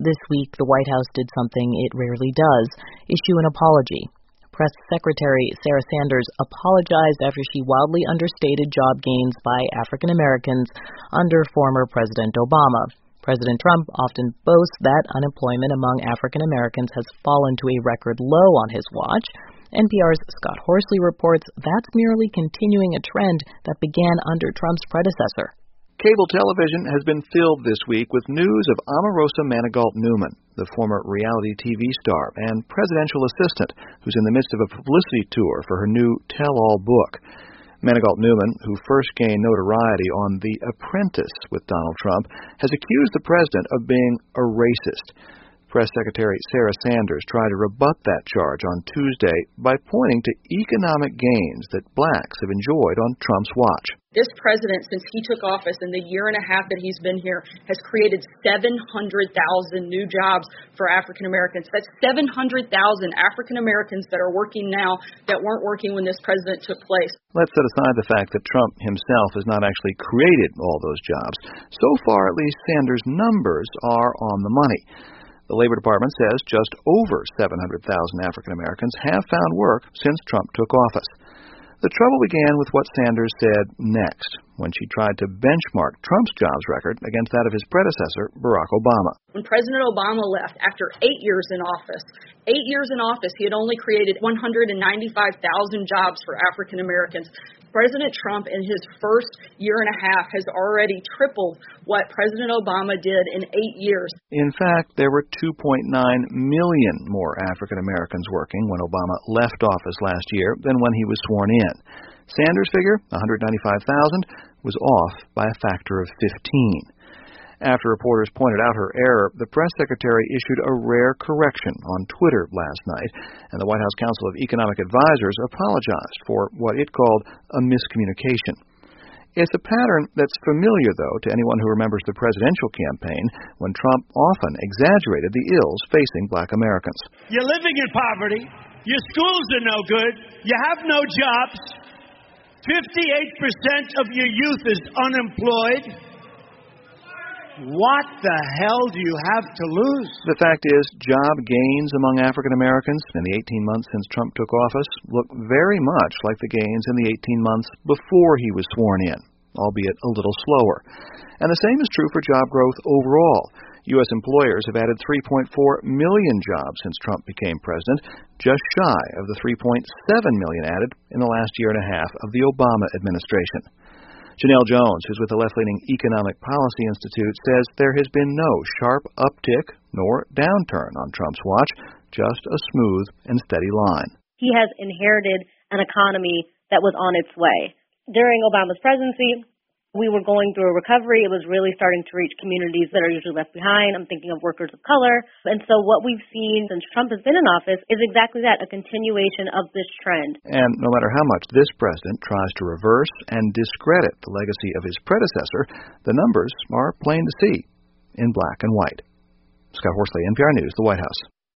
This week, the White House did something it rarely does, issue an apology. Press Secretary Sarah Sanders apologized after she wildly understated job gains by African Americans under former President Obama. President Trump often boasts that unemployment among African Americans has fallen to a record low on his watch. NPR's Scott Horsley reports that's merely continuing a trend that began under Trump's predecessor. Cable television has been filled this week with news of Omarosa Manigault Newman, the former reality TV star and presidential assistant who's in the midst of a publicity tour for her new tell-all book. Manigault Newman, who first gained notoriety on The Apprentice with Donald Trump, has accused the president of being a racist. Press Secretary Sarah Sanders tried to rebut that charge on Tuesday by pointing to economic gains that blacks have enjoyed on Trump's watch. This president, since he took office in the year and a half that he's been here, has created 700,000 new jobs for African Americans. That's 700,000 African Americans that are working now that weren't working when this president took place. Let's set aside the fact that Trump himself has not actually created all those jobs. So far, at least, Sanders' numbers are on the money. The Labor Department says just over 700,000 African Americans have found work since Trump took office. The trouble began with what Sanders said next, when she tried to benchmark Trump's jobs record against that of his predecessor, Barack Obama. When President Obama left after 8 years in office, he had only created 195,000 jobs for African Americans. President Trump, in his first year and a half, has already tripled what President Obama did in 8 years. In fact, there were 2.9 million more African Americans working when Obama left office last year than when he was sworn in. Sanders' figure, 195,000, was off by a factor of 15. After reporters pointed out her error, the press secretary issued a rare correction on Twitter last night, and the White House Council of Economic Advisers apologized for what it called a miscommunication. It's a pattern that's familiar, though, to anyone who remembers the presidential campaign, when Trump often exaggerated the ills facing black Americans. You're living in poverty. Your schools are no good. You have no jobs. 58% of your youth is unemployed. What the hell do you have to lose? The fact is, job gains among African Americans in the 18 months since Trump took office look very much like the gains in the 18 months before he was sworn in, albeit a little slower. And the same is true for job growth overall. U.S. employers have added 3.4 million jobs since Trump became president, just shy of the 3.7 million added in the last year and a half of the Obama administration. Janelle Jones, who's with the left-leaning Economic Policy Institute, says there has been no sharp uptick nor downturn on Trump's watch, just a smooth and steady line. He has inherited an economy that was on its way. During Obama's presidency, we were going through a recovery. It was really starting to reach communities that are usually left behind. I'm thinking of workers of color. And so what we've seen since Trump has been in office is exactly that, a continuation of this trend. And no matter how much this president tries to reverse and discredit the legacy of his predecessor, the numbers are plain to see in black and white. Scott Horsley, NPR News, the White House.